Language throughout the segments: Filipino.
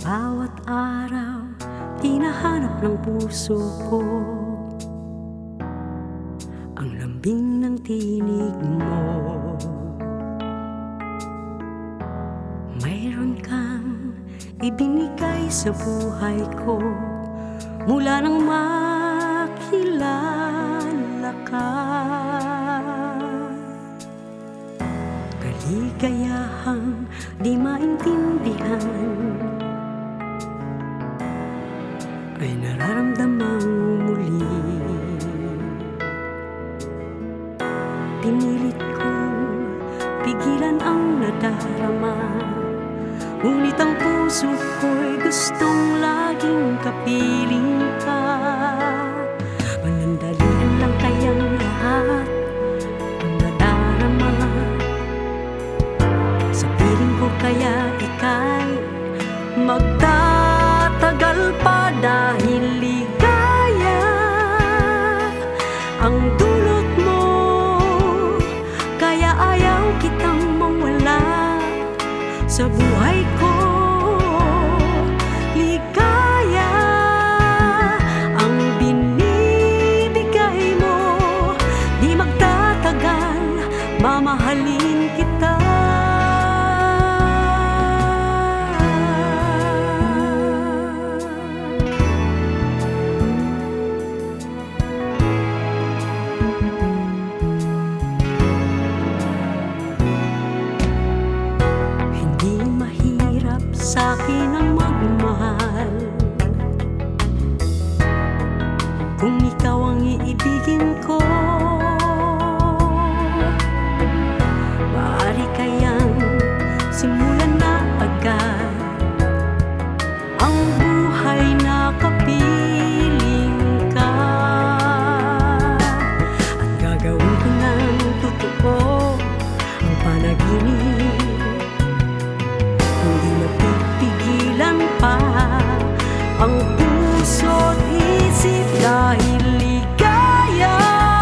Bawat araw, hinahanap ng puso ko ang lambing ng tinig mo. Mayroon kang ibinigay sa buhay ko mula nang makilala ka. Kaligayahang di maintindihan ay nararamdamang muli. Pinilit kong pigilan ang nadarama, ngunit ang puso ko'y gustong laging kapiling ka. Panandalian lang kayang lahat ang nadarama sa piling ko, kaya ika'y magtatagal pa dahil ligaya ang dulot mo. Kaya ayaw kitang mawala sa buhay ko. Ligaya ang binibigay mo, di magtatagal, mamahalin kita. Sa'kin ang magmahal kung ikaw ang iibigin ko. Maaari kayang simulan na agad ang buhay na kapiling ka, at gagawin ko ng totoo ang panaginip. Hindi mapipigilan pa ang puso't isip dahil ligaya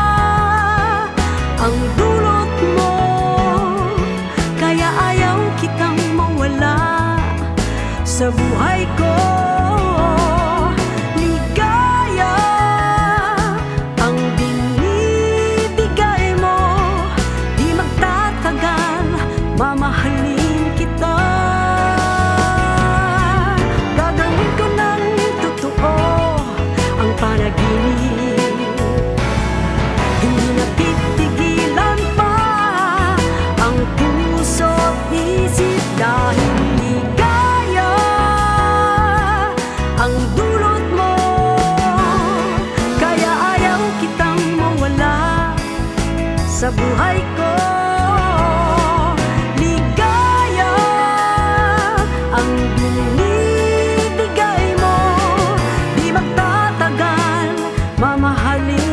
ang dulot mo. Kaya ayaw kitang mawala sa buhay ko. Ligaya ang binibigay mo, di magtatagal, mamahalin kita. Hindi napipigilan pa ang puso't isip dahil ligaya ang dulot mo. Kaya ayaw kitang mawala sa buhay ko. Ligaya ang binibigay mo, di magtatagal, mamahalin